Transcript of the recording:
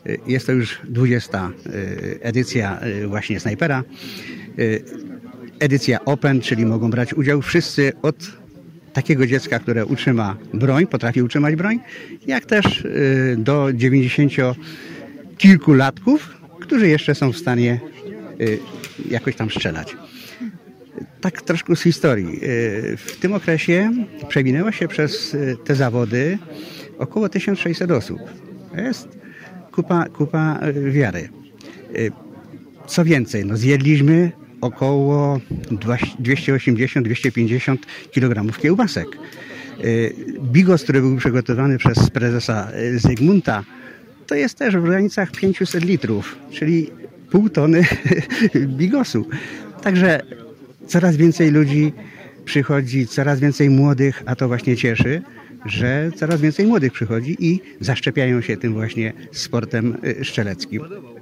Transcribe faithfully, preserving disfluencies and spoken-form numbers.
Jest to już dwudziesta edycja właśnie snajpera. Edycja Open, czyli mogą brać udział wszyscy od takiego dziecka, które utrzyma broń, potrafi utrzymać broń, jak też do dziewięćdziesięciokilkulatków, którzy jeszcze są w stanie jakoś tam strzelać. Tak troszkę z historii. W tym okresie przewinęło się przez te zawody około tysiąc sześćset osób. To jest kupa, kupa wiary. Co więcej, no zjedliśmy około dwieście osiemdziesiąt do dwustu pięćdziesięciu kilogramów kiełbasek. Bigos, który był przygotowany przez prezesa Zygmunta, to jest też w granicach pięćset litrów, czyli pół tony bigosu. Także coraz więcej ludzi przychodzi, coraz więcej młodych, a to właśnie cieszy, że coraz więcej młodych przychodzi i zaszczepiają się tym właśnie sportem strzeleckim.